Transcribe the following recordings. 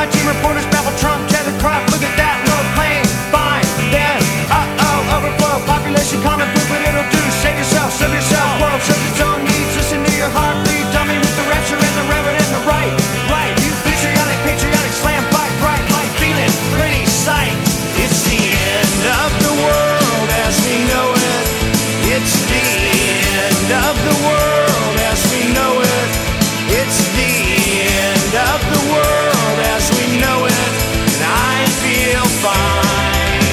my team reporters babble Trump, tether crop. Look at that, no plane, fine, then, overflow, population, common food, what it'll do. Save yourself, serve yourself, world serves its own needs. Listen to your heartbeat, dummy with the rapture and the reverend and the right. You patriotic, slam, fight, bright, light, feeling, pretty sight. It's the end of the world as we know it. It's the end of the world as we know it. It's the end of the world as we know it. And I feel fine.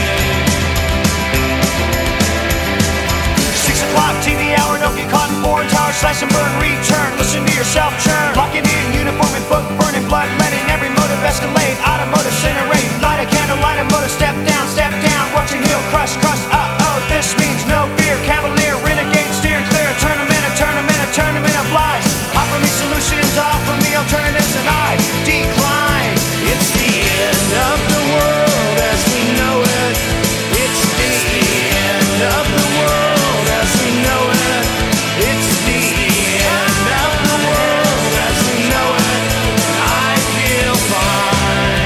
6 o'clock, TV hour, don't get caught in foreign tower, slash and burn, return. Listen to yourself churn. Locking in, uniform and book, burning blood, letting every motive escalate. Automotive, incinerate, light a candle, light a motor, step down, watching heel, crush, this means no fear, cavalier, renegade, steer clear, a tournament of lies. Offer me solutions, offer me alternatives, and I decline. It's the end of the world as we know it. It's the end of the world as we know it. It's the end of the world as we know it. I feel fine.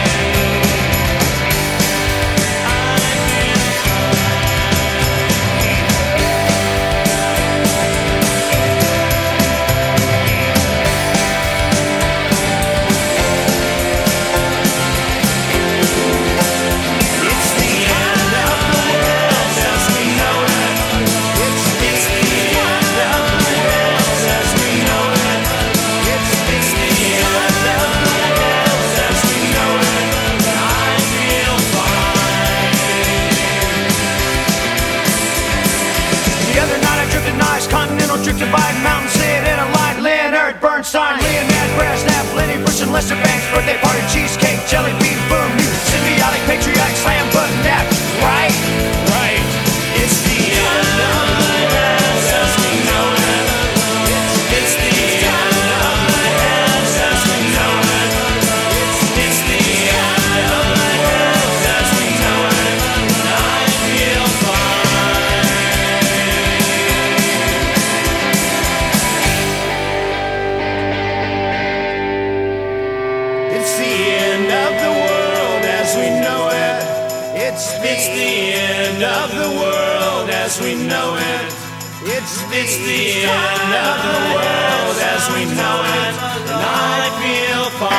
Continental trip to Biden, Mountain Sid in a line, Leonard Bernstein, Leonard Brezhnev, Lenny Bruce and Lester Banks, birthday party, cheesecake, jelly bean, boom, you symbiotic, patriotic, slam button, that, right? It's the end of the world as we know it. It's the end of the world as we know it. It's the end of the world as we know it. And I feel fine. It's the end of the world as we know it. It's the end of the world as we know it. It's the end of the world as we know it. And I feel fine.